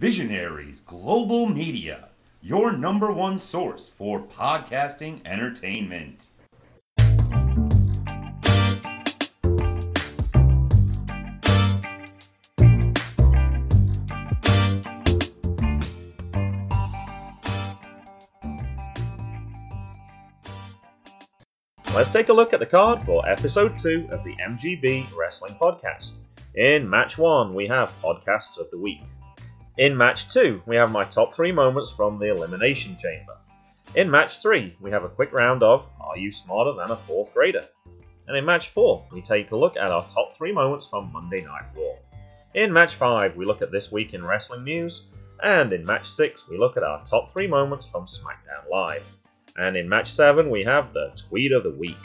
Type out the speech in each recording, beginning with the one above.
Visionaries Global Media, your number one source for podcasting entertainment. Let's take a look at the card for episode 2 of the MGB Wrestling Podcast. In match 1, we have Podcasts of the Week. In match 2, we have my top 3 moments from the Elimination Chamber. In match 3, we have a quick round of Are You Smarter Than a 4th Grader? And in match 4, we take a look at our top 3 moments from Monday Night Raw. In match 5, we look at This Week in Wrestling News. And in match 6, we look at our top 3 moments from SmackDown Live. And in match 7, we have the Tweet of the Week.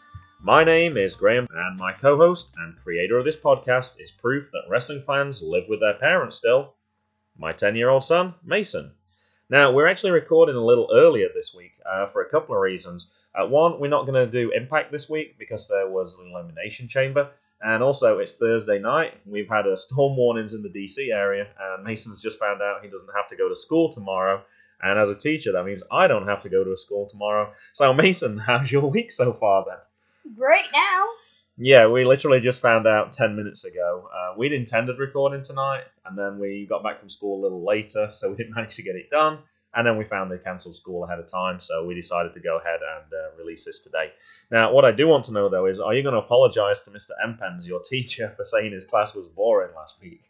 My name is Graham, and my co-host and creator of this podcast is proof that wrestling fans live with their parents still. My 10-year-old son, Mason. Now, we're actually recording a little earlier this week for a couple of reasons. One, we're not going to do Impact this week because there was an Elimination Chamber. And also, it's Thursday night. We've had storm warnings in the DC area, and Mason's just found out he doesn't have to go to school tomorrow. And as a teacher, that means I don't have to go to a school tomorrow. So, Mason, how's your week so far then? Great now. Yeah, we literally just found out 10 minutes ago. We'd intended recording tonight, and then we got back from school a little later, so we didn't manage to get it done. And then we found they cancelled school ahead of time, so we decided to go ahead and release this today. Now, what I do want to know, though, is are you going to apologise to Mr. Empens, your teacher, for saying his class was boring last week?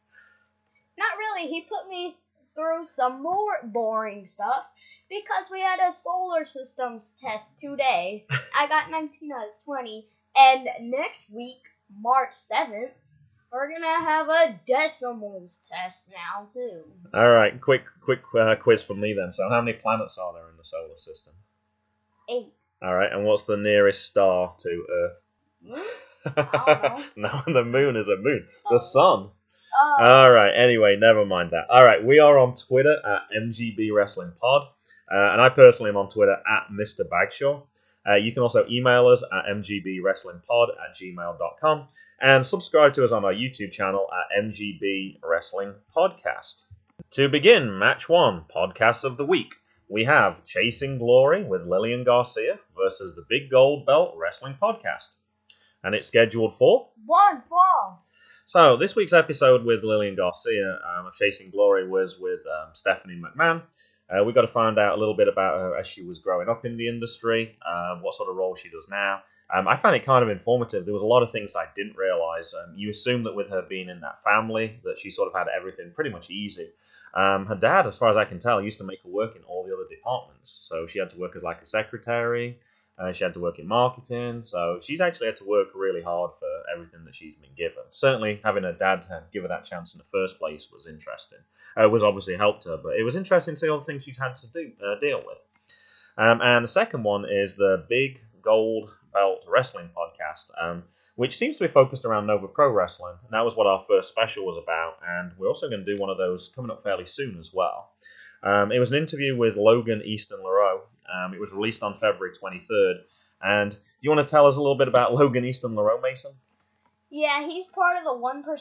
Not really. He put me through some more boring stuff because we had a solar systems test today. I got 19 out of 20. And next week, March 7th, we're going to have a decimals test now, too. All right, quick quiz from me then. So how many planets are there in the solar system? 8. All right, and what's the nearest star to Earth? I don't know. No, the moon is a moon. The sun. Oh. All right, anyway, never mind that. All right, we are on Twitter at MGB Wrestling Pod, and I personally am on Twitter at Mr. Bagshaw. You can also email us at mgbwrestlingpod@gmail.com and subscribe to us on our YouTube channel at MGB Wrestling Podcast. To begin, Match 1, Podcasts of the Week, we have Chasing Glory with Lillian Garcia versus the Big Gold Belt Wrestling Podcast. And it's scheduled for 1 fall. So, this week's episode with Lillian Garcia of Chasing Glory was with Stephanie McMahon. We got to find out a little bit about her as she was growing up in the industry, what sort of role she does now. I found it kind of informative. There was a lot of things I didn't realise. You assume that with her being in that family, that she sort of had everything pretty much easy. Her dad, as far as I can tell, used to make her work in all the other departments. So she had to work as like a secretary. She had to work in marketing. So she's actually had to work really hard for everything that she's been given. Certainly having her dad give her that chance in the first place was interesting. Was obviously helped her, but it was interesting to see all the things she's had to deal with. And the second one is the Big Gold Belt Wrestling Podcast, which seems to be focused around Nova Pro Wrestling. And that was what our first special was about, and we're also going to do one of those coming up fairly soon as well. It was an interview with Logan Easton Lareau. It was released on February 23rd. And do you want to tell us a little bit about Logan Easton Lareau, Mason? Yeah, he's part of the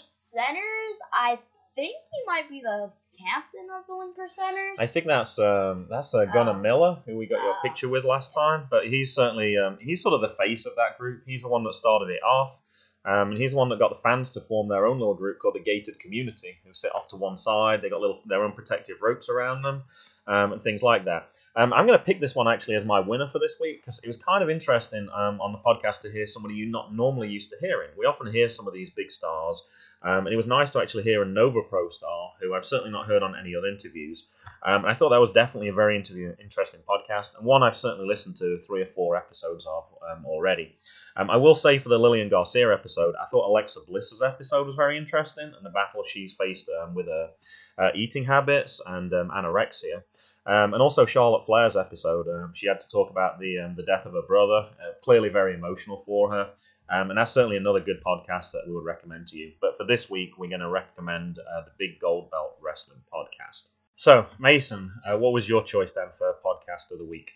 1%ers. I think he might be the captain of the 1%ers. I think that's Gunnar Miller, who we got your picture with last time. But he's certainly he's sort of the face of that group. He's the one that started it off. And he's the one that got the fans to form their own little group called the Gated Community, who sit off to one side. They got their own protective ropes around them, and things like that. I'm going to pick this one actually as my winner for this week because it was kind of interesting on the podcast to hear somebody you're not normally used to hearing. We often hear some of these big stars, and it was nice to actually hear a Nova Pro star who I've certainly not heard on any other interviews. I thought that was definitely a very interesting podcast, and one I've certainly listened to 3 or 4 episodes of already. I will say for the Lillian Garcia episode, I thought Alexa Bliss's episode was very interesting, and the battle she's faced with her eating habits and anorexia. And also Charlotte Flair's episode, she had to talk about the death of her brother, clearly very emotional for her. And that's certainly another good podcast that we would recommend to you. But for this week, we're going to recommend the Big Gold Belt Wrestling Podcast. So, Mason, what was your choice then for Podcast of the Week?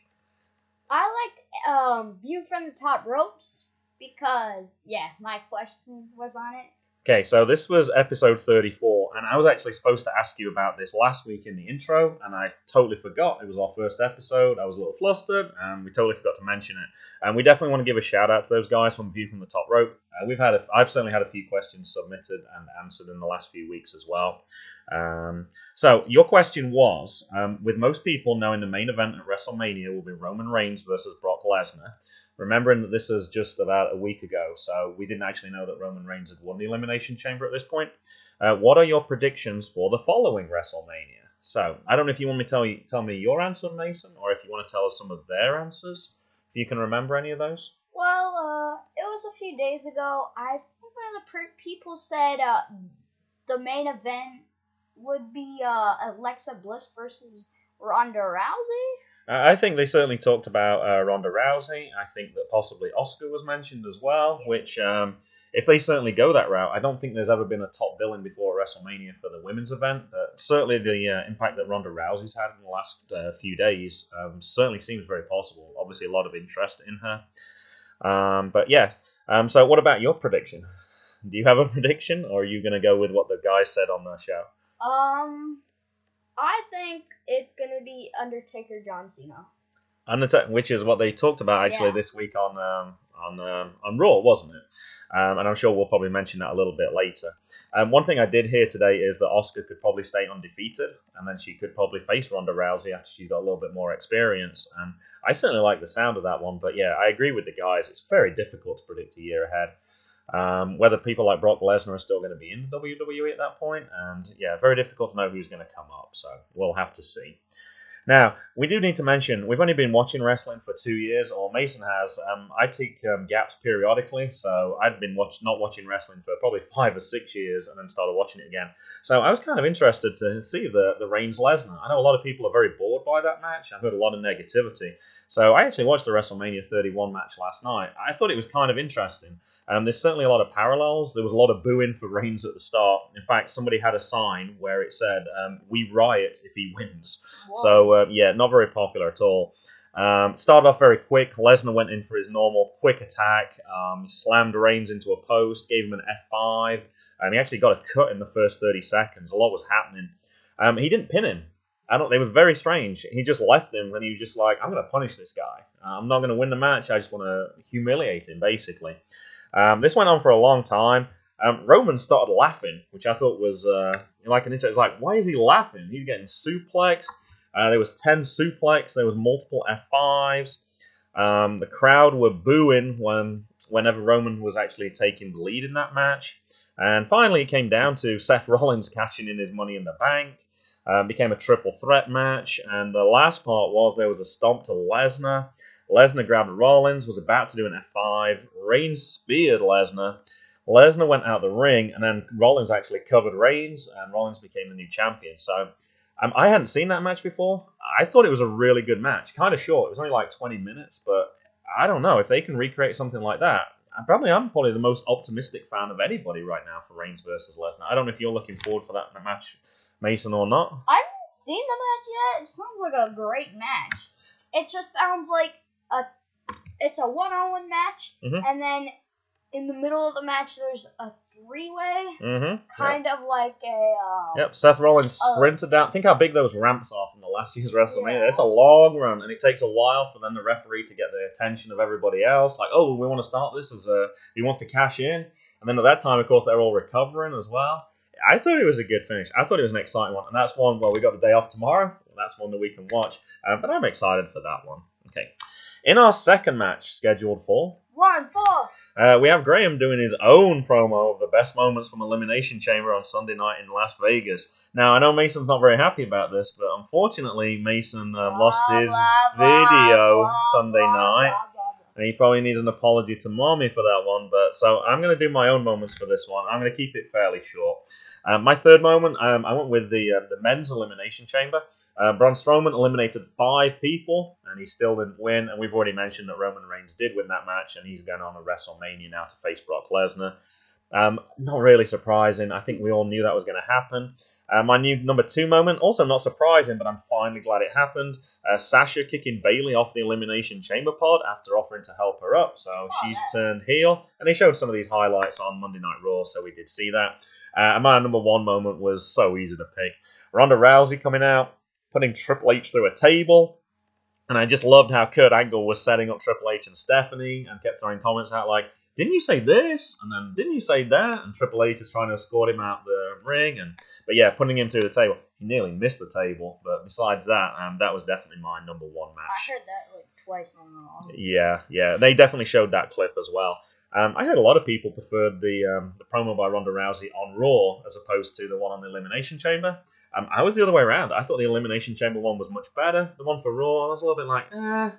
I liked View from the Top Ropes because, yeah, my question was on it. Okay, so this was episode 34, and I was actually supposed to ask you about this last week in the intro, and I totally forgot. It was our first episode. I was a little flustered, and we totally forgot to mention it. And we definitely want to give a shout out to those guys from View from the Top Rope. I've certainly had a few questions submitted and answered in the last few weeks as well. So your question was, with most people knowing the main event at WrestleMania will be Roman Reigns versus Brock Lesnar, remembering that this is just about a week ago, so we didn't actually know that Roman Reigns had won the Elimination Chamber at this point. What are your predictions for the following WrestleMania? So, I don't know if you want me to tell me your answer, Mason, or if you want to tell us some of their answers. If you can remember any of those? Well, it was a few days ago. I think one of the people said the main event would be Alexa Bliss versus Ronda Rousey. I think they certainly talked about Ronda Rousey. I think that possibly Asuka was mentioned as well, which, if they certainly go that route, I don't think there's ever been a top billing before WrestleMania for the women's event. But certainly the impact that Ronda Rousey's had in the last few days certainly seems very possible. Obviously, a lot of interest in her. But yeah, so what about your prediction? Do you have a prediction, or are you going to go with what the guy said on the show? I think it's gonna be Undertaker John Cena. Which is what they talked about actually this week on Raw, wasn't it? And I'm sure we'll probably mention that a little bit later. One thing I did hear today is that Asuka could probably stay undefeated, and then she could probably face Ronda Rousey after she's got a little bit more experience. And I certainly like the sound of that one, but yeah, I agree with the guys. It's very difficult to predict a year ahead. Whether people like Brock Lesnar are still going to be in WWE at that point, and yeah, very difficult to know who's going to come up, so we'll have to see. Now, we do need to mention, we've only been watching wrestling for 2 years, or Mason has. I take gaps periodically, so I'd been not watching wrestling for probably 5 or 6 years, and then started watching it again. So I was kind of interested to see the Reigns-Lesnar. I know a lot of people are very bored by that match. I've heard a lot of negativity. So I actually watched the WrestleMania 31 match last night. I thought it was kind of interesting. There's certainly a lot of parallels. There was a lot of booing for Reigns at the start. In fact, somebody had a sign where it said, "We riot if he wins." Whoa. So, yeah, not very popular at all. Started off very quick. Lesnar went in for his normal quick attack, slammed Reigns into a post, gave him an F5, and he actually got a cut in the first 30 seconds. A lot was happening. He didn't pin him. It was very strange. He just left him, and he was just like, "I'm going to punish this guy. I'm not going to win the match. I just want to humiliate him, basically." This went on for a long time. Roman started laughing, which I thought was like an interest. Like, why is he laughing? He's getting suplexed. There was 10 suplex. There was multiple F5s. The crowd were booing whenever Roman was actually taking the lead in that match. And finally, it came down to Seth Rollins cashing in his Money in the Bank. Became a triple threat match. And the last part was there was a stomp to Lesnar. Lesnar grabbed Rollins, was about to do an F5. Reigns speared Lesnar. Lesnar went out the ring, and then Rollins actually covered Reigns, and Rollins became the new champion. So I hadn't seen that match before. I thought it was a really good match. Kind of short. It was only like 20 minutes, but I don't know. If they can recreate something like that, I'm probably the most optimistic fan of anybody right now for Reigns versus Lesnar. I don't know if you're looking forward for that match, Mason, or not. I haven't seen the match yet. It sounds like a great match. It just sounds like it's a one-on-one match, and then in the middle of the match there's a three-way, kind of like a... Yep, Seth Rollins sprinted down. Think how big those ramps are from the last year's WrestleMania. Yeah. It's a long run, and it takes a while for then the referee to get the attention of everybody else. Like, oh, we want to start this as he wants to cash in. And then at that time, of course, they're all recovering as well. I thought it was a good finish. I thought it was an exciting one. And that's one, well, we got the day off tomorrow. That's one that we can watch. But I'm excited for that one. Okay. In our second match, scheduled for 1-4, we have Graham doing his own promo of the best moments from Elimination Chamber on Sunday night in Las Vegas. Now, I know Mason's not very happy about this, but unfortunately, Mason lost his video Sunday night, and he probably needs an apology to Mommy for that one. But so I'm going to do my own moments for this one. I'm going to keep it fairly short. My third moment, I went with the men's Elimination Chamber. Braun Strowman eliminated 5 people, and he still didn't win. And we've already mentioned that Roman Reigns did win that match, and he's going on to WrestleMania now to face Brock Lesnar. Not really surprising. I think we all knew that was going to happen. My new number 2 moment, also not surprising, but I'm finally glad it happened. Sasha kicking Bayley off the Elimination Chamber pod after offering to help her up, so she's turned heel. And they showed some of these highlights on Monday Night Raw, so we did see that. And my number 1 moment was so easy to pick. Ronda Rousey coming out, putting Triple H through a table. And I just loved how Kurt Angle was setting up Triple H and Stephanie and kept throwing comments out like, didn't you say this? And then, didn't you say that? And Triple H is trying to escort him out the ring. But yeah, putting him through the table. He nearly missed the table. But besides that, that was definitely my number 1 match. I heard that like twice on Raw. Yeah. They definitely showed that clip as well. I heard a lot of people preferred the promo by Ronda Rousey on Raw as opposed to the one on the Elimination Chamber. I was the other way around. I thought the Elimination Chamber one was much better. The one for Raw, I was a little bit like,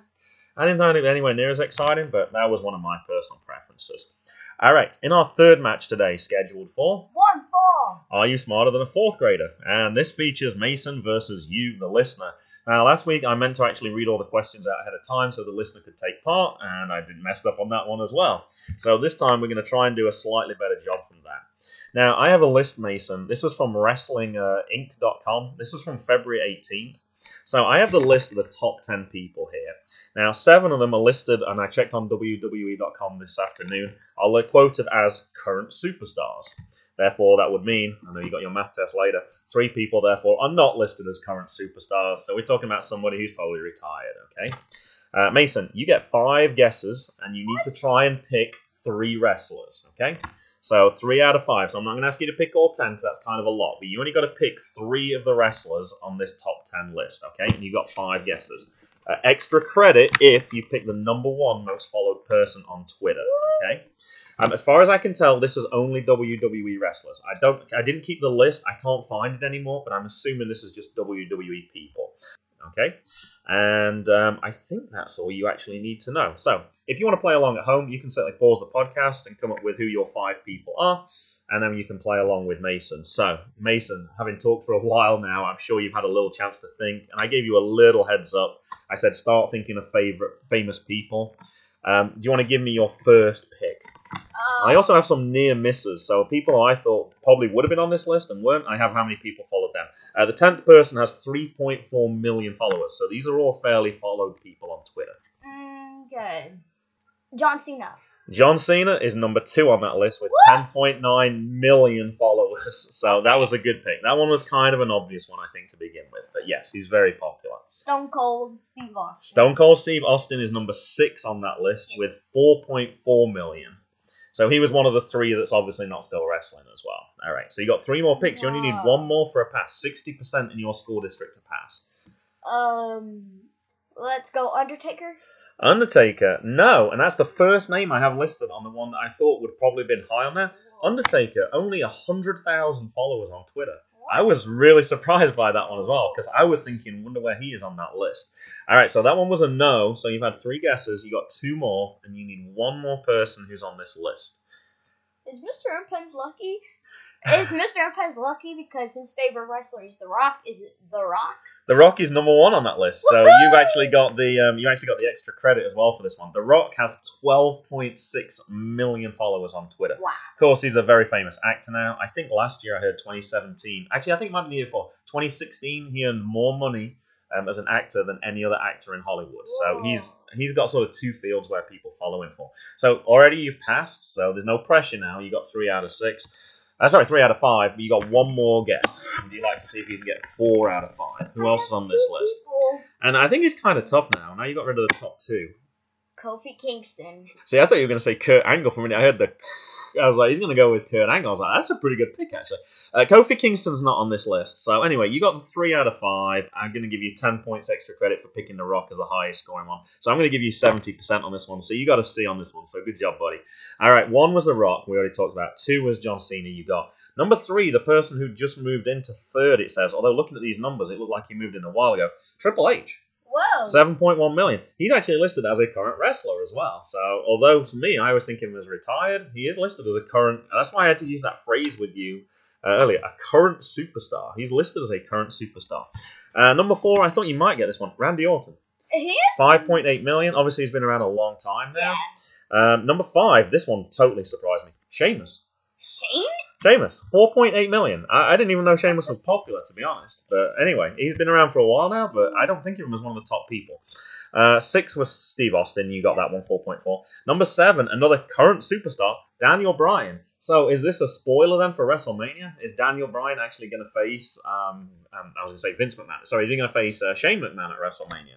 I didn't find it anywhere near as exciting, but that was one of my personal preferences. All right, in our 3rd match today, scheduled for 1-4. Are You Smarter Than a 4th Grader? And this features Mason versus you, the listener. Now, last week I meant to actually read all the questions out ahead of time so the listener could take part, and I did messed up on that one as well. So this time we're going to try and do a slightly better job from that. Now, I have a list, Mason. This was from WrestlingInc.com. This was from February 18th. So I have the list of the top 10 people here. Now, 7 of them are listed, and I checked on WWE.com this afternoon, are quoted as current superstars. Therefore, that would mean, I know you got your math test later, 3 people, therefore, are not listed as current superstars. So we're talking about somebody who's probably retired, okay? Mason, you get 5 guesses, and you need to try and pick 3 wrestlers, okay? So 3 out of 5. So I'm not going to ask you to pick all 10, because that's kind of a lot. But you only got to pick 3 of the wrestlers on this top 10 list, okay? And you got 5 guesses. Extra credit if you pick the number 1 most followed person on Twitter, okay? As far as I can tell, this is only WWE wrestlers. I didn't keep the list. I can't find it anymore, but I'm assuming this is just WWE people, okay? And I think that's all you actually need to know. So, if you want to play along at home, you can certainly pause the podcast and come up with who your 5 people are, and then you can play along with Mason. So, Mason, having talked for a while now, I'm sure you've had a little chance to think, and I gave you a little heads up. I said start thinking of famous people. Do you want to give me your first pick? I also have some near misses, so people I thought probably would have been on this list and weren't. I have how many people followed them. The 10th person has 3.4 million followers, so these are all fairly followed people on Twitter. Good. John Cena. John Cena is number 2 on that list with 10.9 million followers, so that was a good pick. That one was kind of an obvious one, I think, to begin with, but yes, he's very popular. Stone Cold Steve Austin. Stone Cold Steve Austin is number 6 on that list with 4.4 million. So he was one of the 3 that's obviously not still wrestling as well. All right, so you got 3 more picks. You only need 1 more for a pass. 60% in your school district to pass. Let's go Undertaker. Undertaker, no, and that's the first name I have listed on the one that I thought would probably have been high on there. Undertaker, only 100,000 followers on Twitter. I was really surprised by that one as well, because I was thinking, wonder where he is on that list. All right, so that one was a no, so you've had 3 guesses, you got 2 more, and you need 1 more person who's on this list. Is Mr. Impens lucky? Is Mr. Impens lucky because his favorite wrestler is The Rock? Is it The Rock? The Rock is number 1 on that list, so you've actually got the extra credit as well for this one. The Rock has 12.6 million followers on Twitter. Wow. Of course, he's a very famous actor now. I think last year I heard 2017. Actually, I think it might be the year before. 2016, he earned more money as an actor than any other actor in Hollywood. Whoa. So he's got sort of 2 fields where people follow him for. So already you've passed, so there's no pressure now. You got 3 out of 6. 3 out of 5, but you got 1 more guess. Would you like to see if you can get 4 out of 5? Who else is on this list? And I think it's kind of tough now. Now you got rid of the top 2. Kofi Kingston. See, I thought you were going to say Kurt Angle for a minute. I was like, he's going to go with Kurt Angle. I was like, that's a pretty good pick, actually. Kofi Kingston's not on this list. So anyway, you got 3 out of 5. I'm going to give you 10 points extra credit for picking The Rock as the highest scoring one. So I'm going to give you 70% on this one. So you got a C on this one. So good job, buddy. All right, 1 was The Rock. We already talked about. 2 was John Cena. You got. Number 3, the person who just moved into 3rd, it says. Although looking at these numbers, it looked like he moved in a while ago. Triple H. Whoa. 7.1 million. He's actually listed as a current wrestler as well. So, although to me, I was thinking he was retired, he is listed as a current. That's why I had to use that phrase with you earlier. A current superstar. He's listed as a current superstar. Number 4, I thought you might get this one. Randy Orton. He is? 5.8 million. Obviously, he's been around a long time now. Yeah. Number 5, this one totally surprised me. Sheamus. Shane? Sheamus, 4.8 million. I didn't even know Sheamus was popular, to be honest. But anyway, he's been around for a while now, but I don't think of him as one of the top people. 6 was Steve Austin. You got that one, 4.4. Number 7, another current superstar, Daniel Bryan. So is this a spoiler then for WrestleMania? Is Daniel Bryan actually going to face, I was going to say Vince McMahon. Sorry, is he going to face Shane McMahon at WrestleMania?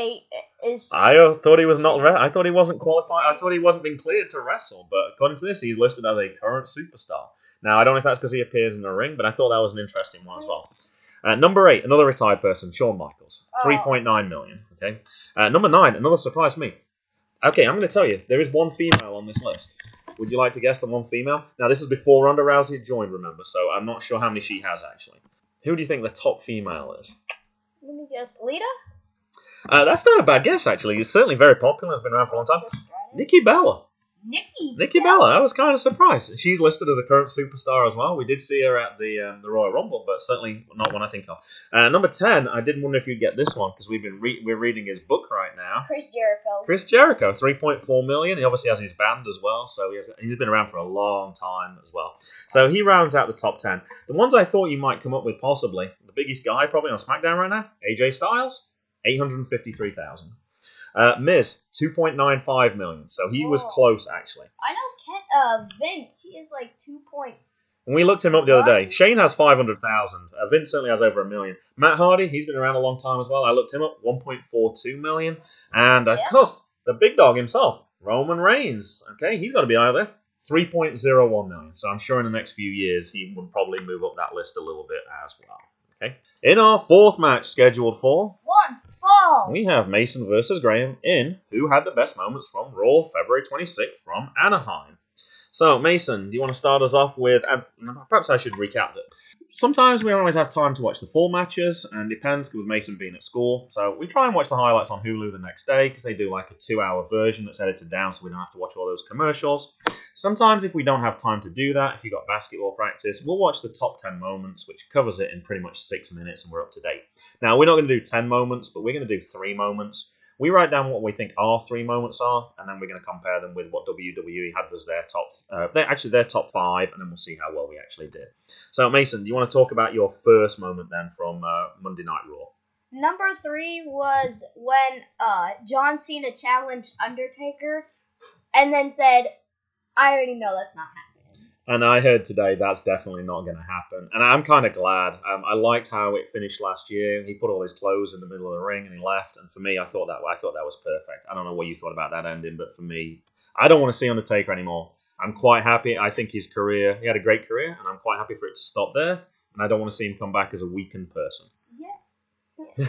I thought he was not. I thought he wasn't qualified. I thought he wasn't been cleared to wrestle. But according to this, he's listed as a current superstar. Now I don't know if that's because he appears in the ring, but I thought that was an interesting one as well. Number 8, another retired person, Shawn Michaels, 3.9 million. Okay. Number 9, another surprise me. Okay, I'm going to tell you there is one female on this list. Would you like to guess the one female? Now this is before Ronda Rousey had joined, remember? So I'm not sure how many she has actually. Who do you think the top female is? Let me guess. Lita? That's not a bad guess, actually. It's certainly very popular. It's been around for a long time. Nikki Bella. Nikki Bella. I was kind of surprised. She's listed as a current superstar as well. We did see her at the Royal Rumble, but certainly not one I think of. Number 10, I did wonder if you'd get this one, because we're reading his book right now. Chris Jericho, 3.4 million. He obviously has his band as well, so he's been around for a long time as well. So he rounds out the top 10. The ones I thought you might come up with possibly, the biggest guy probably on SmackDown right now, AJ Styles. 853,000. Miz, 2.95 million. So he was close, actually. I know Vince. He is like 2. And we looked him up the other day. Shane has 500,000. Vince certainly has over 1 million. Matt Hardy, he's been around a long time as well. I looked him up, 1.42 million. And of course, the big dog himself, Roman Reigns. Okay, he's got to be out there. 3.01 million. So I'm sure in the next few years he would probably move up that list a little bit as well. Okay. In our 4th match scheduled for 1 fall, we have Mason versus Graham in Who Had the Best Moments from Raw, February 26th from Anaheim. So, Mason, do you want to start us off with, perhaps I should recap it. Sometimes we don't always have time to watch the full matches, and it depends with Mason being at school. So we try and watch the highlights on Hulu the next day, because they do like a 2-hour version that's edited down so we don't have to watch all those commercials. Sometimes if we don't have time to do that, if you've got basketball practice, we'll watch the top 10 moments, which covers it in pretty much 6 minutes, and we're up to date. Now, we're not going to do 10 moments, but we're going to do 3 moments. We write down what we think our 3 moments are, and then we're going to compare them with what WWE had as their top 5, and then we'll see how well we actually did. So, Mason, do you want to talk about your first moment then from Monday Night Raw? Number 3 was when John Cena challenged Undertaker, and then said, "I already know that's not happening." And I heard today that's definitely not going to happen. And I'm kind of glad. I liked how it finished last year. He put all his clothes in the middle of the ring and he left. And for me, I thought that was perfect. I don't know what you thought about that ending, but for me, I don't want to see Undertaker anymore. I'm quite happy. I think he had a great career, and I'm quite happy for it to stop there. And I don't want to see him come back as a weakened person. Yes.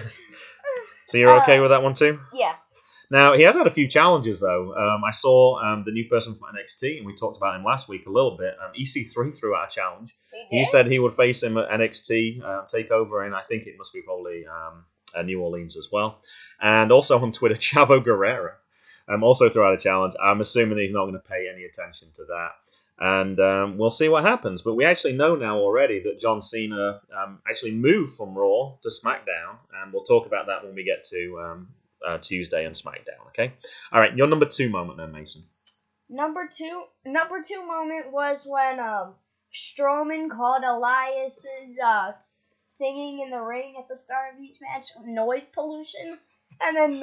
So you're okay with that one too? Yeah. Now, he has had a few challenges, though. I saw the new person from NXT, and we talked about him last week a little bit. EC3 threw out a challenge. He said he would face him at NXT TakeOver, and I think it must be probably New Orleans as well. And also on Twitter, Chavo Guerrero also threw out a challenge. I'm assuming he's not going to pay any attention to that. And we'll see what happens. But we actually know now already that John Cena actually moved from Raw to SmackDown, and we'll talk about that when we get to Tuesday and SmackDown, okay? All right, your number 2 moment then, Mason. Number two moment was when Strowman called Elias's singing in the ring at the start of each match noise pollution, and then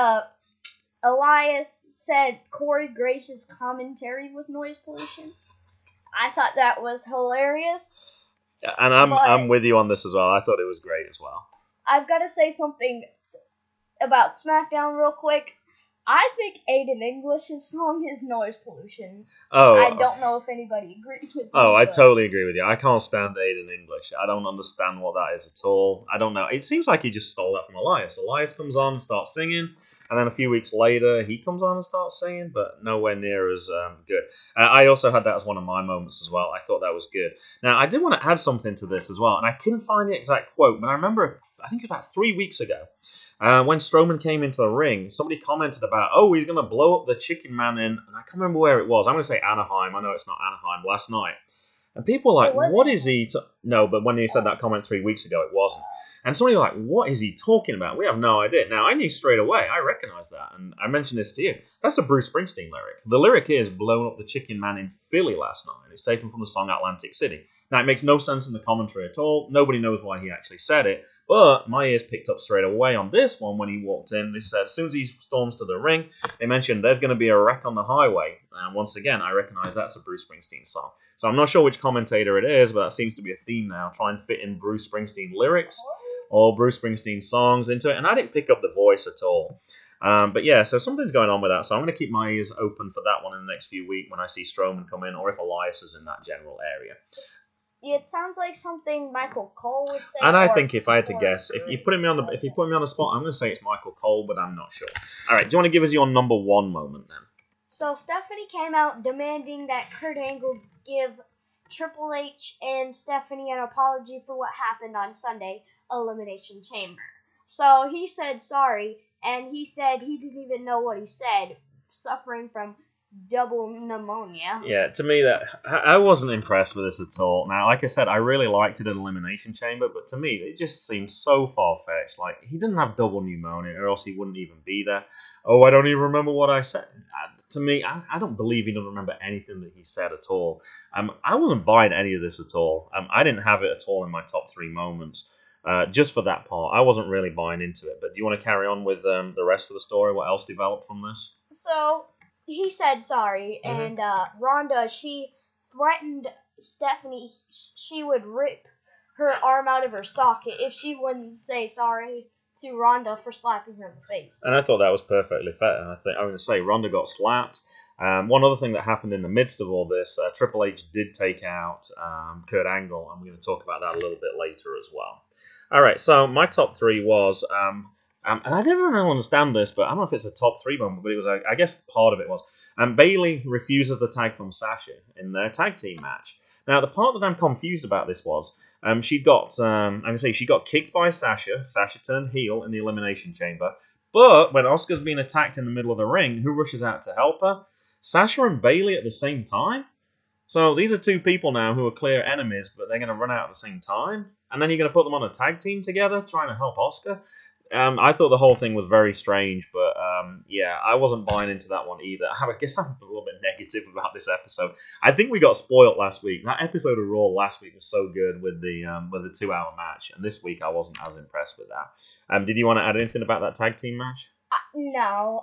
Elias said Corey Graves' commentary was noise pollution. I thought that was hilarious. Yeah, and I'm with you on this as well. I thought it was great as well. I've got to say something about SmackDown real quick. I think Aiden English's song is noise pollution. Oh, I don't know if anybody agrees with me. Oh, I totally agree with you. I can't stand Aiden English. I don't understand what that is at all. I don't know. It seems like he just stole that from Elias. Elias comes on and starts singing, and then a few weeks later he comes on and starts singing, but nowhere near as good. I also had that as one of my moments as well. I thought that was good. Now, I did want to add something to this as well, and I couldn't find the exact quote, but I remember, I think it was about 3 weeks ago, when Strowman came into the ring, somebody commented about, he's going to blow up the Chicken Man in, and I can't remember where it was. I'm going to say Anaheim. I know it's not Anaheim, last night. And people were like, what is he? No, but when he said that comment 3 weeks ago, it wasn't. And somebody was like, what is he talking about? We have no idea. Now, I knew straight away. I recognized that. And I mentioned this to you. That's a Bruce Springsteen lyric. The lyric is "Blown up the chicken man in Philly last night." It's taken from the song Atlantic City. Now, it makes no sense in the commentary at all. Nobody knows why he actually said it. But my ears picked up straight away on this one when he walked in. They said, as soon as he storms to the ring, they mentioned there's going to be a wreck on the highway. And once again, I recognize that's a Bruce Springsteen song. So I'm not sure which commentator it is, but that seems to be a theme now. Try and fit in Bruce Springsteen lyrics or Bruce Springsteen songs into it. And I didn't pick up the voice at all. But yeah, so something's going on with that. So I'm going to keep my ears open for that one in the next few weeks when I see Strowman come in or if Elias is in that general area. It sounds like something Michael Cole would say. And I think if I had to guess, if you put me on the spot, I'm going to say it's Michael Cole, but I'm not sure. All right, do you want to give us your number one moment then? So Stephanie came out demanding that Kurt Angle give Triple H and Stephanie an apology for what happened on Sunday, Elimination Chamber. So he said sorry, and he said he didn't even know what he said, suffering from double pneumonia. Yeah, to me, that I wasn't impressed with this at all. Now, like I said, I really liked it in Elimination Chamber, but to me, it just seems so far-fetched. Like, he didn't have double pneumonia, or else he wouldn't even be there. Oh, I don't even remember what I said. To me, I don't believe he doesn't remember anything that he said at all. I wasn't buying any of this at all. I didn't have it at all in my top 3 moments. Just for that part, I wasn't really buying into it. But do you want to carry on with the rest of the story? What else developed from this? So he said sorry, and Rhonda, she threatened Stephanie she would rip her arm out of her socket if she wouldn't say sorry to Rhonda for slapping her in the face. And I thought that was perfectly fair. And I'm going to say Rhonda got slapped. One other thing that happened in the midst of all this, Triple H did take out Kurt Angle, and we're going to talk about that a little bit later as well. All right, so my top 3 was, and I didn't really understand this, but I don't know if it's a top 3 moment, but it was, I guess part of it was, Bayley refuses the tag from Sasha in their tag team match. Now, the part that I'm confused about this was, she got kicked by Sasha. Sasha turned heel in the Elimination Chamber, but when Asuka's being attacked in the middle of the ring, who rushes out to help her? Sasha and Bayley at the same time? So these are 2 people now who are clear enemies, but they're going to run out at the same time? And then you're going to put them on a tag team together, trying to help Asuka? I thought the whole thing was very strange, but yeah, I wasn't buying into that one either. I guess I'm a little bit negative about this episode. I think we got spoiled last week. That episode of Raw last week was so good with the 2-hour match, and this week I wasn't as impressed with that. Did you want to add anything about that tag team match? No.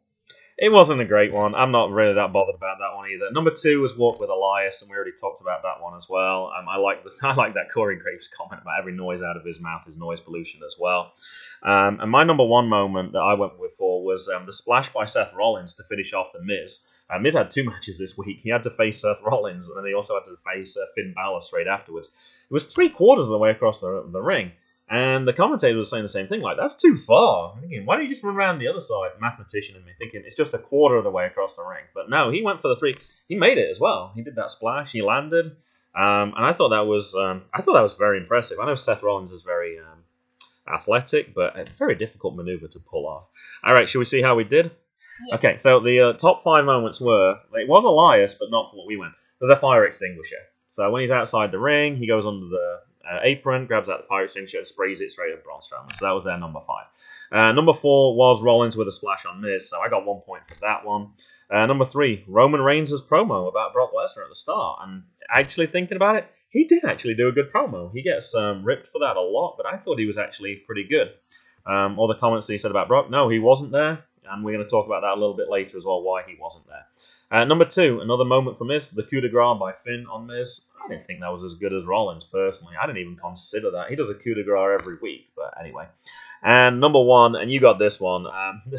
It wasn't a great one. I'm not really that bothered about that one either. Number 2 was Walk with Elias, and we already talked about that one as well. I like that Corey Graves comment about every noise out of his mouth is noise pollution as well. And my number 1 moment that I went with for was the splash by Seth Rollins to finish off The Miz. Miz had 2 matches this week. He had to face Seth Rollins, and then he also had to face Finn Balor straight afterwards. It was 3/4 of the way across the ring. And the commentator was saying the same thing, like, that's too far. I'm thinking, why don't you just run around the other side? Mathematician in me thinking, it's just 1/4 of the way across the ring. But no, he went for the 3. He made it as well. He did that splash. He landed. And I thought that was very impressive. I know Seth Rollins is very athletic, but a very difficult maneuver to pull off. All right, shall we see how we did? Yeah. Okay, so the top 5 moments were, it was Elias, but not for what we went, for the fire extinguisher. So when he's outside the ring, he goes under the apron, grabs out the fire extinguisher, and sprays it straight at Braun Strowman. So that was their number 5. Number 4 was Rollins with a splash on Miz, so I got 1 point for that one. Number 3, Roman Reigns' promo about Brock Lesnar at the start. And actually thinking about it, he did actually do a good promo. He gets ripped for that a lot, but I thought he was actually pretty good. All the comments that he said about Brock, no, he wasn't there. And we're going to talk about that a little bit later as well, why he wasn't there. Number 2, another moment for Miz, the coup de grace by Finn on Miz. I didn't think that was as good as Rollins, personally. I didn't even consider that. He does a coup de grace every week, but anyway. And number 1, and you got this one,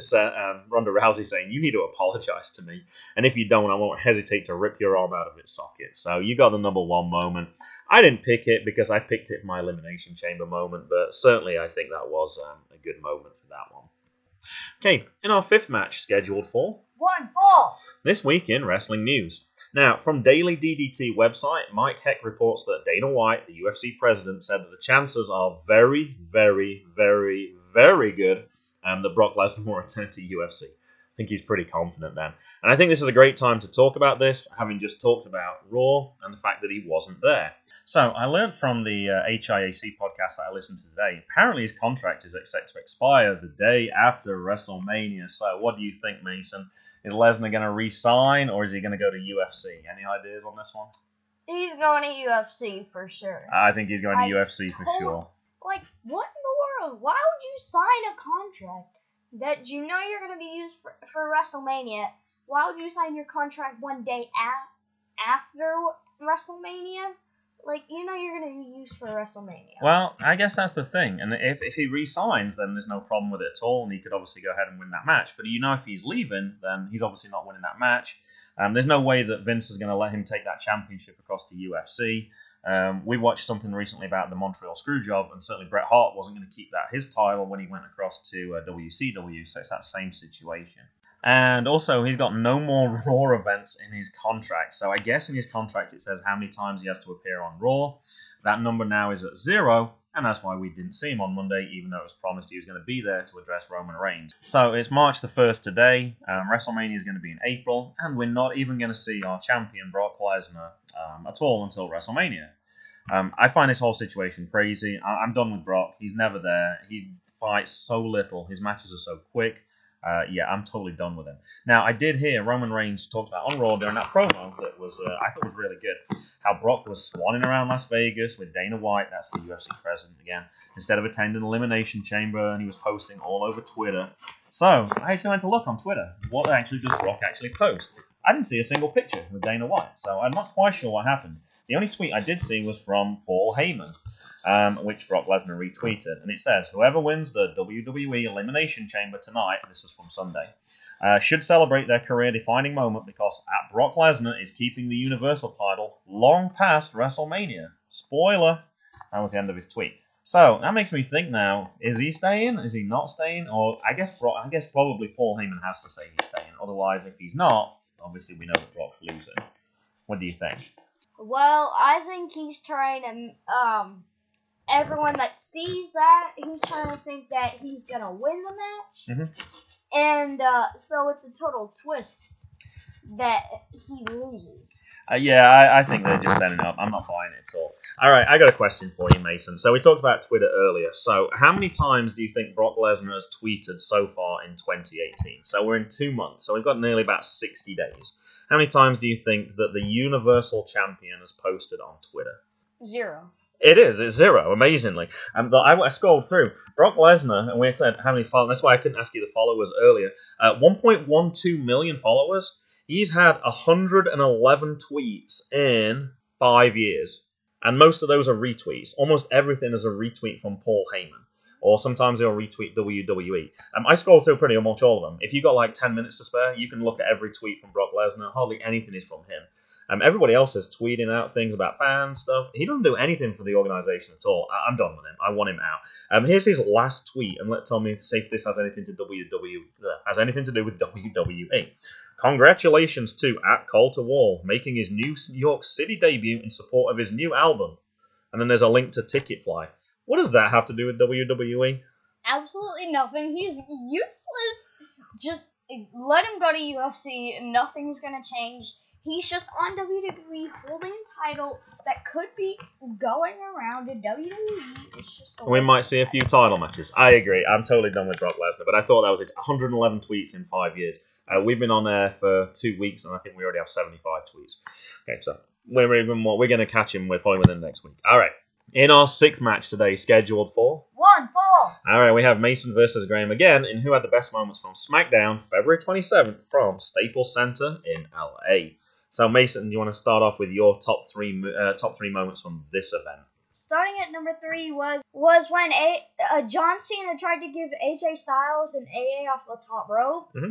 Ronda Rousey saying, you need to apologize to me, and if you don't, I won't hesitate to rip your arm out of its socket. So you got the number 1 moment. I didn't pick it because I picked it for my Elimination Chamber moment, but certainly I think that was a good moment for that one. Okay, in our 5th match scheduled for 1 fall. This week in wrestling news. Now, from Daily DDT website, Mike Heck reports that Dana White, the UFC president, said that the chances are very, very, very, very good that Brock Lesnar will return to UFC. think he's pretty confident then. And I think this is a great time to talk about this, having just talked about Raw and the fact that he wasn't there. So I learned from the HIAC podcast that I listened to today, apparently his contract is set to expire the day after WrestleMania. So what do you think, Mason? Is Lesnar going to re-sign, or is he going to go to UFC? Any ideas on this one? He's going to UFC for sure. I think he's going to UFC for sure. Like, what in the world? Why would you sign a contract that you know you're going to be used for WrestleMania? Why would you sign your contract one day after WrestleMania? Like, you know you're going to be used for WrestleMania. Well, I guess that's the thing. And if he re-signs, then there's no problem with it at all, and he could obviously go ahead and win that match. But you know if he's leaving, then he's obviously not winning that match. There's no way that Vince is going to let him take that championship across to UFC. We watched something recently about the Montreal Screwjob, and certainly Bret Hart wasn't going to keep that his title when he went across to WCW, so it's that same situation. And also, he's got no more Raw events in his contract. So I guess in his contract it says how many times he has to appear on Raw. That number now is at 0, and that's why we didn't see him on Monday, even though it was promised he was going to be there to address Roman Reigns. So it's March the 1st today. WrestleMania is going to be in April, and we're not even going to see our champion, Brock Lesnar, at all until WrestleMania. I find this whole situation crazy. I'm done with Brock. He's never there. He fights so little. His matches are so quick. I'm totally done with him. Now, I did hear Roman Reigns talk about on Raw during that promo that was, I thought was really good, how Brock was swanning around Las Vegas with Dana White, that's the UFC president again, instead of attending Elimination Chamber, and he was posting all over Twitter. So, I actually went to look on Twitter. What actually does Brock actually post? I didn't see a single picture with Dana White, so I'm not quite sure what happened. The only tweet I did see was from Paul Heyman, which Brock Lesnar retweeted. And it says, whoever wins the WWE Elimination Chamber tonight, this is from Sunday, should celebrate their career-defining moment because Brock Lesnar is keeping the Universal title long past WrestleMania. Spoiler! That was the end of his tweet. So, that makes me think now, is he staying? Is he not staying? Or I guess probably Paul Heyman has to say he's staying. Otherwise, if he's not, obviously we know that Brock's losing. What do you think? Well, I think he's trying to, everyone that sees that, he's trying to think that he's going to win the match. Mm-hmm. And, so it's a total twist that he loses. I think they're just setting it up. I'm not buying it at all. All right, I got a question for you, Mason. So we talked about Twitter earlier. So how many times do you think Brock Lesnar has tweeted so far in 2018? So we're in 2 months. So we've got nearly about 60 days. How many times do you think that the Universal Champion has posted on Twitter? 0. It's 0, amazingly. I scrolled through. Brock Lesnar, and we said how many followers, that's why I couldn't ask you the followers earlier. 1.12 million followers. He's had 111 tweets in 5 years. And most of those are retweets. Almost everything is a retweet from Paul Heyman. Or sometimes they'll retweet WWE. I scroll through pretty much all of them. If you've got like 10 minutes to spare, you can look at every tweet from Brock Lesnar. Hardly anything is from him. Everybody else is tweeting out things about fans stuff. He doesn't do anything for the organization at all. I'm done with him. I want him out. Here's his last tweet, and tell me see if this has anything to do with WWE. Congratulations to @Colter Wall making his New York City debut in support of his new album. And then there's a link to Ticketfly. What does that have to do with WWE? Absolutely nothing. He's useless. Just let him go to UFC. Nothing's going to change. He's just on WWE holding a title that could be going around in WWE. It's just we might see a few title matches. I agree. I'm totally done with Brock Lesnar, but I thought that was it. 111 tweets in 5 years. We've been on there for 2 weeks, and I think we already have 75 tweets. Okay, so we're even more. We're going to catch him. We're probably within the next week. All right. In our 6th match today, scheduled for 1-4. All right, we have Mason versus Graham again in Who Had the Best Moments from SmackDown, February 27th from Staples Center in LA. So, Mason, do you want to start off with your top three moments from this event? Starting at number 3 was when John Cena tried to give AJ Styles an AA off the top rope. Mm-hmm.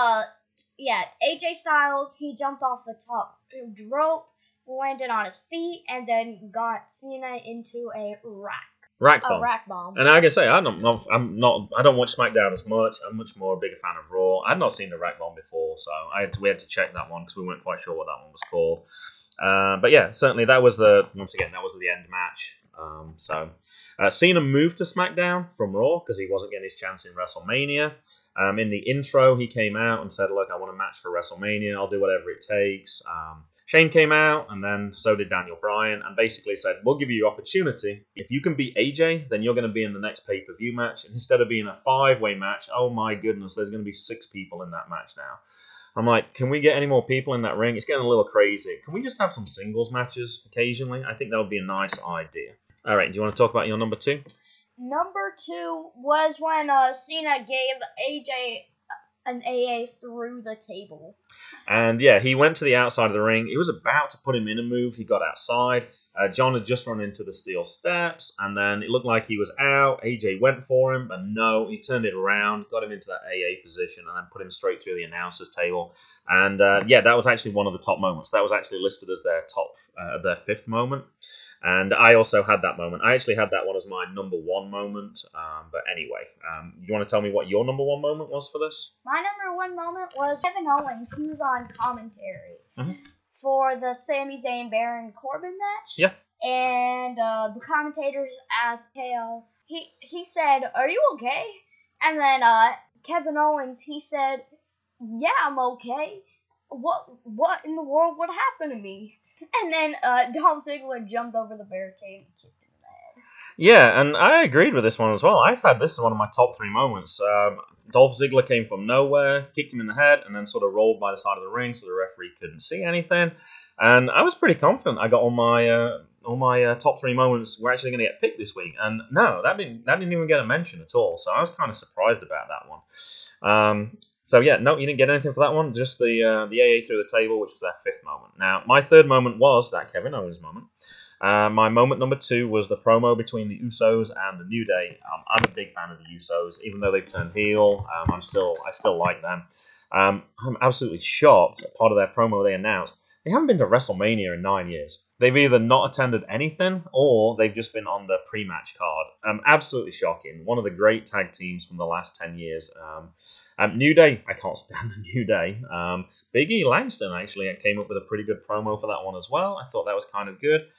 AJ Styles, he jumped off the top rope, landed on his feet, and then got Cena into a rack bomb. And like I say, I don't watch SmackDown as much. I'm much more a bigger fan of Raw. I'd not seen the rack bomb before, so we had to check that one because we weren't quite sure what that one was called. But yeah, certainly that was the end match. So Cena moved to SmackDown from Raw because he wasn't getting his chance in WrestleMania. In the intro, he came out and said, look, I want a match for WrestleMania. I'll do whatever it takes. Shane came out, and then so did Daniel Bryan, and basically said, we'll give you your opportunity. If you can beat AJ, then you're going to be in the next pay-per-view match. And instead of being a 5-way match, oh my goodness, there's going to be 6 people in that match now. I'm like, can we get any more people in that ring? It's getting a little crazy. Can we just have some singles matches occasionally? I think that would be a nice idea. All right, do you want to talk about your number 2? Number 2 was when Cena gave AJ an AA through the table. And yeah, he went to the outside of the ring. He was about to put him in a move. He got outside. John had just run into the steel steps, and then it looked like he was out. AJ went for him, but no, he turned it around, got him into that AA position, and then put him straight through the announcer's table. And yeah, that was actually one of the top moments. That was actually listed as their their 5th moment. And I also had that moment. I actually had that one as my number 1 moment. But anyway, you want to tell me what your number 1 moment was for this? My number 1 moment was Kevin Owens. He was on commentary for the Sami Zayn Baron Corbin match. Yeah. And the commentators asked Kale. He said, "Are you okay?" And then Kevin Owens, he said, "Yeah, I'm okay. What in the world would happen to me?" And then Dolph Ziggler jumped over the barricade and kicked him in the head. Yeah, and I agreed with this one as well. I've had this as one of my top 3 moments. Dolph Ziggler came from nowhere, kicked him in the head, and then sort of rolled by the side of the ring so the referee couldn't see anything. And I was pretty confident I got all my top 3 moments were actually going to get picked this week. And no, that didn't even get a mention at all. So I was kind of surprised about that one. So yeah, no, you didn't get anything for that one. Just the AA through the table, which was their 5th moment. Now, my 3rd moment was that Kevin Owens moment. My moment number 2 was the promo between the Usos and the New Day. I'm a big fan of the Usos, even though they've turned heel. I still like them. I'm absolutely shocked. Part of their promo they announced they haven't been to WrestleMania in 9 years. They've either not attended anything or they've just been on the pre-match card. Absolutely shocking. One of the great tag teams from the last 10 years. New Day, I can't stand the New Day. Big E Langston actually came up with a pretty good promo for that one as well. I thought that was kind of good.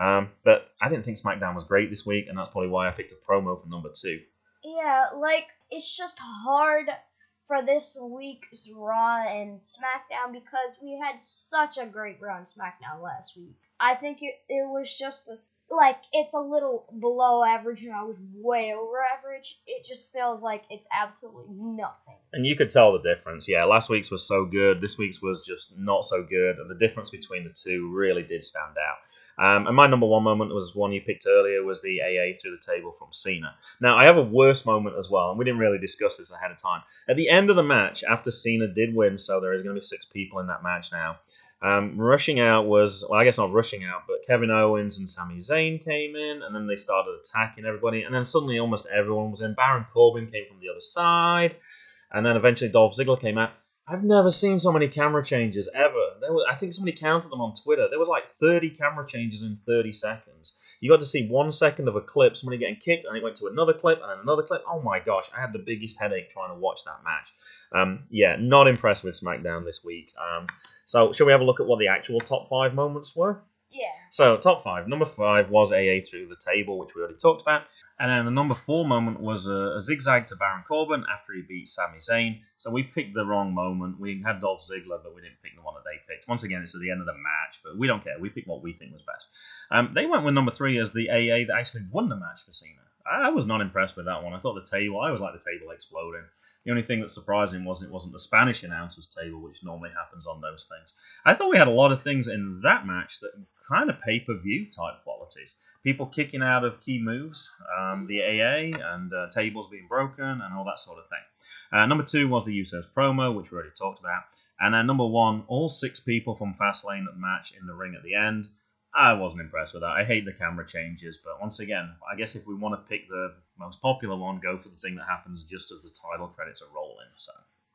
But I didn't think SmackDown was great this week, and that's probably why I picked a promo for number 2. Yeah, like, it's just hard for this week's Raw and SmackDown because we had such a great Raw and SmackDown last week. I think it was just it's a little below average and I was way over average. It just feels like it's absolutely nothing. And you could tell the difference. Yeah, last week's was so good. This week's was just not so good. And the difference between the two really did stand out. And my number 1 moment was one you picked earlier, was the AA through the table from Cena. Now, I have a worse moment as well, and we didn't really discuss this ahead of time. At the end of the match, after Cena did win, so there is going to be 6 people in that match now, rushing out was, well, I guess not rushing out, but Kevin Owens and Sami Zayn came in, and then they started attacking everybody, and then suddenly almost everyone was in. Baron Corbin came from the other side, and then eventually Dolph Ziggler came out. I've never seen so many camera changes ever. I think somebody counted them on Twitter. There was like 30 camera changes in 30 seconds. You got to see 1 second of a clip, somebody getting kicked, and it went to another clip, and then another clip. Oh my gosh, I had the biggest headache trying to watch that match. Yeah, not impressed with SmackDown this week. So, shall we have a look at what the actual top 5 moments were? Yeah. So, top 5. Number 5 was AA through the table, which we already talked about. And then the number 4 moment was a zigzag to Baron Corbin after he beat Sami Zayn. So we picked the wrong moment. We had Dolph Ziggler, but we didn't pick the one that they picked. Once again, it's at the end of the match, but we don't care. We picked what we think was best. They went with number 3 as the AA that actually won the match for Cena. I was not impressed with that one. I thought I always like the table exploding. The only thing that surprised me was it wasn't the Spanish announcer's table, which normally happens on those things. I thought we had a lot of things in that match that were kind of pay-per-view type qualities. People kicking out of key moves, the AA, and tables being broken, and all that sort of thing. Number 2 was the Usos promo, which we already talked about. And then number 1, all 6 people from Fastlane at the match in the ring at the end. I wasn't impressed with that. I hate the camera changes, but once again, I guess if we want to pick the most popular one, go for the thing that happens just as the title credits are rolling. So,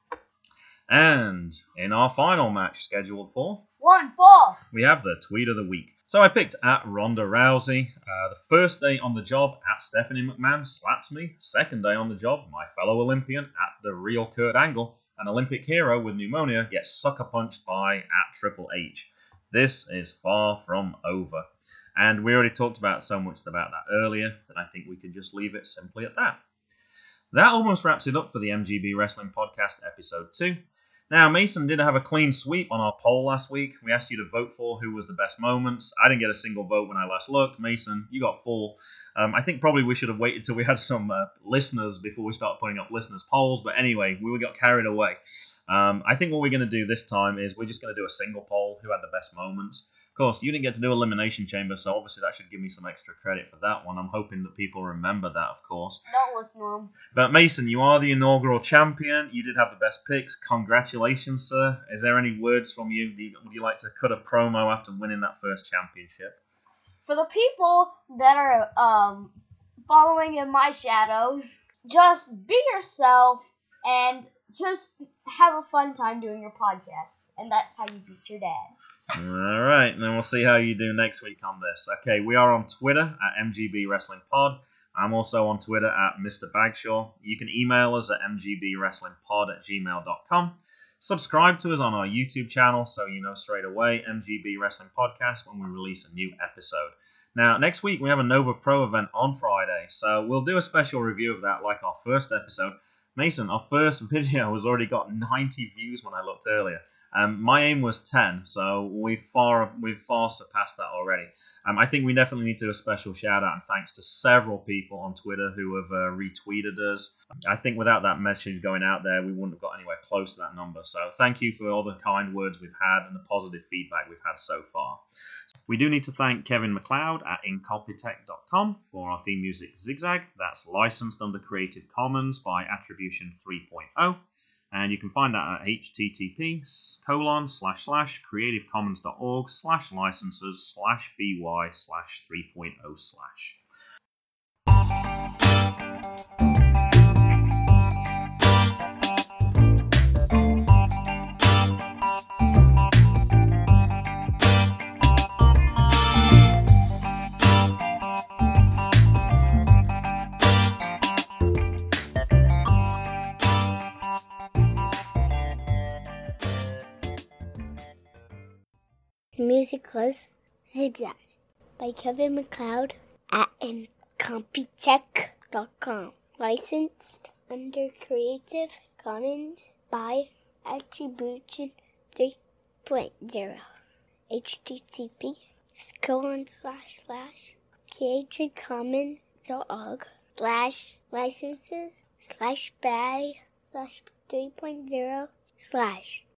and in our final match scheduled for 1-4, we have the tweet of the week. So I picked at Ronda Rousey. The first day on the job at Stephanie McMahon slaps me. Second day on the job, my fellow Olympian at the real Kurt Angle, an Olympic hero with pneumonia, gets sucker punched by at Triple H. This is far from over. And we already talked about so much about that earlier that I think we could just leave it simply at that. That almost wraps it up for the MGB Wrestling Podcast Episode 2. Now, Mason did have a clean sweep on our poll last week. We asked you to vote for who was the best moments. I didn't get a single vote when I last looked. Mason, you got 4. I think probably we should have waited till we had some listeners before we start putting up listeners' polls. But anyway, we got carried away. I think what we're going to do this time is we're just going to do a single poll, who had the best moments. Of course, you didn't get to do Elimination Chamber, so obviously that should give me some extra credit for that one. I'm hoping that people remember that, of course. Don't listen to him. But Mason, you are the inaugural champion. You did have the best picks. Congratulations, sir. Is there any words from you? Would you like to cut a promo after winning that first championship? For the people that are following in my shadows, just be yourself and just have a fun time doing your podcast. And that's how you beat your dad. All right, then we'll see how you do next week on this. Okay, we are on Twitter at MGB Wrestling Pod. I'm also on Twitter at Mr. Bagshaw. You can email us at mgbwrestlingpod@gmail.com. Subscribe to us on our YouTube channel so you know straight away MGB Wrestling Podcast when we release a new episode. Now, next week we have a Nova Pro event on Friday, so we'll do a special review of that like our first episode. Mason, our first video has already got 90 views when I looked earlier. My aim was 10, so we've far surpassed that already. I think we definitely need to do a special shout out and thanks to several people on Twitter who have retweeted us. I think without that message going out there, we wouldn't have got anywhere close to that number. So thank you for all the kind words we've had and the positive feedback we've had so far. We do need to thank Kevin McLeod at Incompetech.com for our theme music Zigzag. That's licensed under Creative Commons by Attribution 3.0. And you can find that at http://creativecommons.org/licenses/by/3.0/. The music was Zigzag by Kevin McLeod at Incompetech.com. Licensed under Creative Commons by Attribution 3.0. http://creativecommons.org/licenses/by/3.0/